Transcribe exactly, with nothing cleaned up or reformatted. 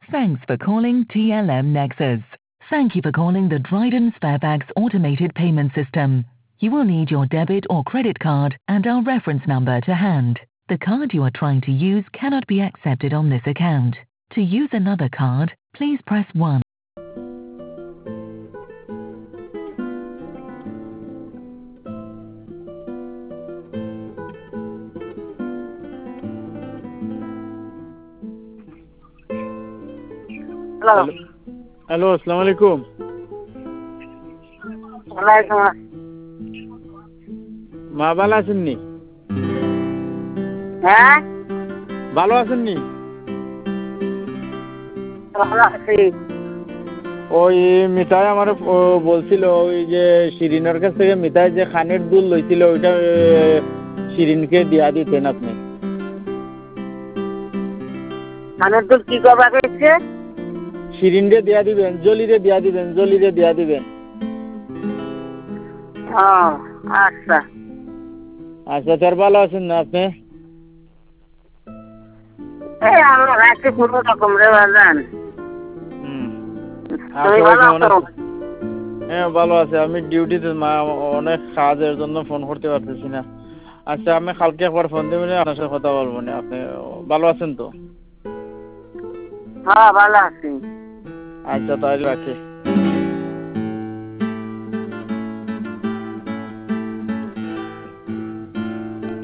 Thanks for calling T L M Nexus. Thank you for calling the Dryden Sparebags automated payment system. You will need your debit or credit card and our reference number to hand. The card you are trying to use cannot be accepted on this account. To use another card, please press one. Hello hello, আসসালামু আলাইকুম। ওয়ালাইকুম আসসালাম। মা ভালো আছেন নি? হ্যাঁ ভালো আছেন নি? ভালো আছি। ওই মিতাই আমার বলছিল ওই যে শিরিনের কাছ থেকে মিতাই যে খানের দুল লইছিল ওইটা শিরিনকে দিয়া দিতেন আপনি। খানের দুল কি করবা কইছে? শিরিনরে দিয়া দিবেন, জলিরে দিয়া দিবেন, জলিরে দিয়া দিবেন। ও আচ্ছা আচ্ছা, তার ভালো আছেন না আপনি? এই আমরা রাখছি কোনো রকম রে বাজান। হুম, তুমি ভালো আছো? হ্যাঁ ভালো আছে। আমি ডিউটিতে মা অনেক কাজের জন্য ফোন করতে পারতেছি না। আচ্ছা, আমি কালকে একবার ফোন দেবেন, আপনার সাথে কথা বলবো না। আপনি ভালো আছেন তো? হ্যাঁ ভালো আছি। আচ্ছা, তাহলে রাখি।